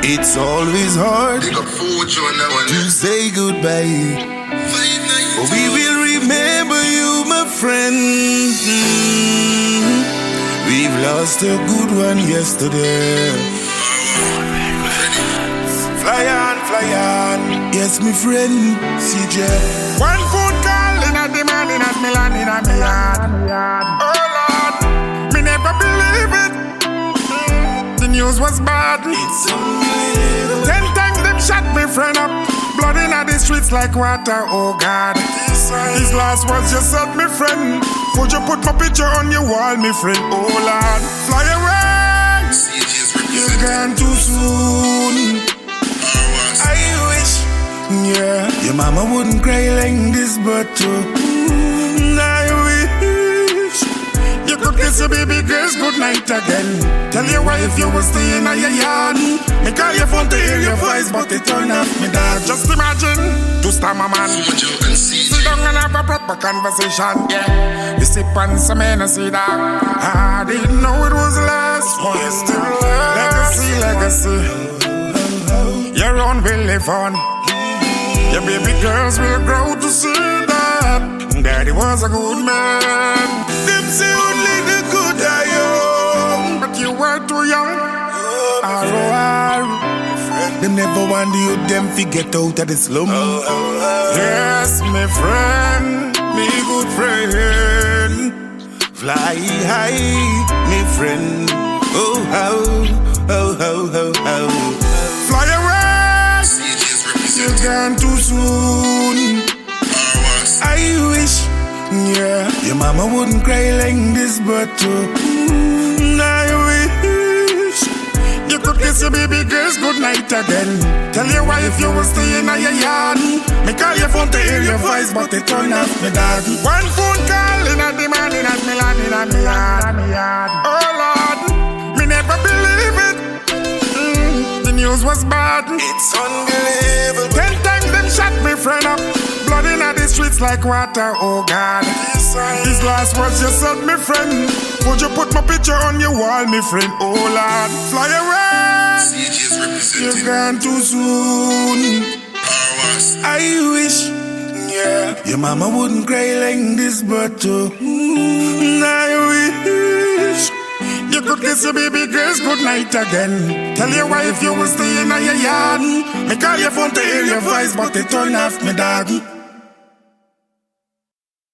It's always hard to say goodbye, but we will remember you, my friend. We've lost a good one yesterday. Fly on, yes, my friend, CJ. One phone call in a demand in a Milan in a me yard. Oh Lord, me never believe it. The news was bad. It's unbelievable. 10 times them shot me friend up. Blood in the streets like water, oh God. These last words you said, me friend. Would you put my picture on your wall, me friend? Oh Lord, fly away. You're gone too soon. I wish, yeah, your mama wouldn't cry like this, but I wish you could kiss your baby girls good night again. Tell your wife you was staying at your yard. Me call your phone to hear your voice, but it turned off me dad. Just imagine, to start my man. Sit down and have a proper conversation, yeah. We sip on some Hennessy, dog. I didn't know it was the last one. Legacy. Your own will live on. Your baby girls will grow to see that Daddy was a good man. them say only the good are young, But you were too young. them never want the youth them fi get out of the slum. Yes, my friend, Me good friend, fly high, me friend. Oh how. fly away. You're gone too soon. I wish, yeah, your mama wouldn't cry like this, but I wish You could kiss your baby girls good night again. Tell your wife you was staying at your yard. Me call your phone to hear your voice, but it turned off me dad. One phone call in a demand in a Milan in a me yard. Oh Lord, me never believe it. The news was bad. it's unbelievable. 10 times them shot me friend up. Blood in the streets like water, oh God. These last words you said, me friend. Would you put my picture on your wall, me friend? Oh Lord, fly away. You're gone too soon. I wish, yeah, your mama wouldn't cry like this, but I wish You could kiss your baby girls good night again. Tell your wife you was staying at your yard. Me call your phone to hear your voice, but it turned off me dog.